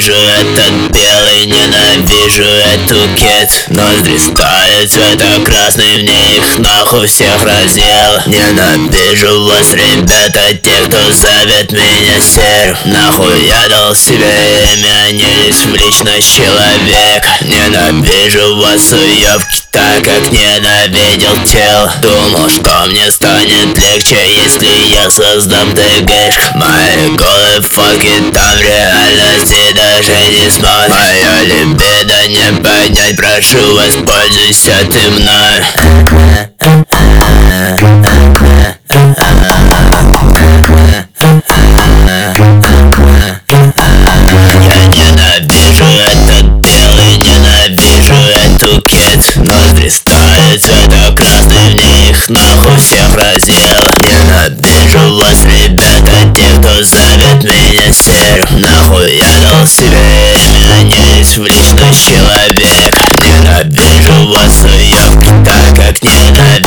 Ненавижу этот белый, ненавижу эту кет. Ноздри стали цвета красный, в них нахуй всех раздел. Ненавижу вас, ребята, те, кто зовет меня серым. Нахуй я дал себе имя, не лишь в личность человека. Ненавижу вас, уёбки, так как ненавидел тел. Думал, что мне станет легче, если я создам ТГшку. Мои голые фотки там в реальности даже не смотрят. Моя либидо не поднять, прошу, воспользуйся ты мною. Я ненавижу этот белый, ненавижу эту кет. Ноздри стали цвета красный, в них нахуй всех раздел. Ненавижу вас, ребята, те, кто зовет меня серым. Нахуй я дал себе имя, не лишь в личность человека. Ненавижу вас, уёбки, так как ненавижу